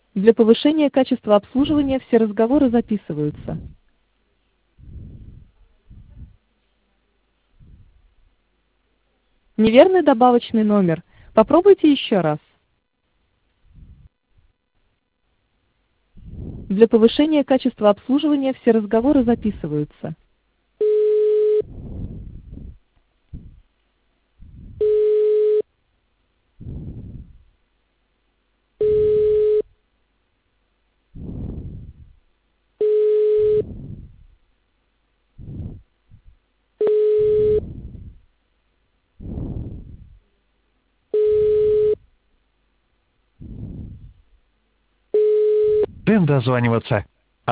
Для повышения качества обслуживания все разговоры записываются. Неверный добавочный номер. Попробуйте еще раз. Для повышения качества обслуживания все разговоры записываются. Будем дозваниваться.